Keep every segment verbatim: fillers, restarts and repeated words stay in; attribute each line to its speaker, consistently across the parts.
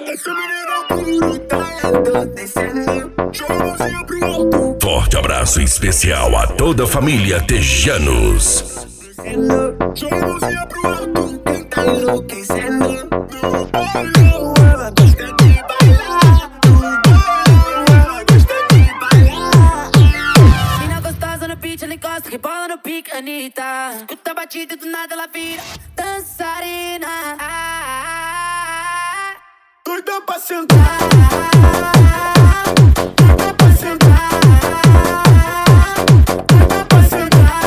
Speaker 1: Esse menino é puro talento, descendo, joga a mãozinha pro alto.
Speaker 2: Forte abraço especial a toda a família Tejanos.
Speaker 1: Descendo, joga a mãozinha pro alto, quem tá enlouquecendo. No bailão, ela gosta de bailar. No bailão, ela gosta de bailar.
Speaker 3: Mina gostosa no beat, ela encosta, que bola no pique, Anitta. Escuta a batida e do nada ela vira dançarina.
Speaker 1: Doida pra sentar, doida pra sentar, doida pra sentar.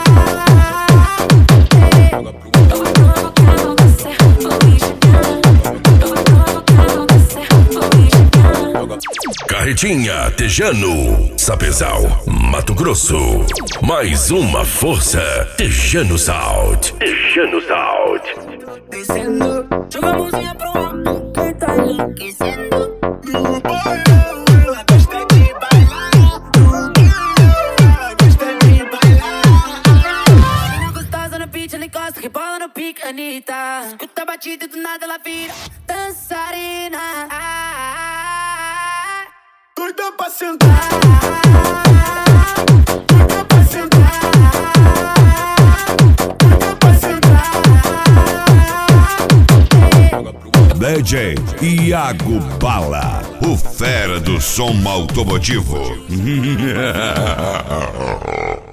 Speaker 2: Carretinha Tejano, Sapezal, Mato Grosso. Mais uma força, Tejano Sound. Tejano Sound.
Speaker 1: Descendo,
Speaker 3: Joga a mãozinha pro alto, quem tá enlouquecendo.
Speaker 1: no bailão, ela gosta de bailar. No bailão, ela gosta de bailar.
Speaker 3: Mina gostosa no beat, ela encosta, que bola no pique, Anitta. Escuta a batida e do nada ela vira dançarina.
Speaker 1: Doida pra sentar, doida pra sentar, doida pra sentar.
Speaker 4: D J Iago Bala, o fera do som automotivo.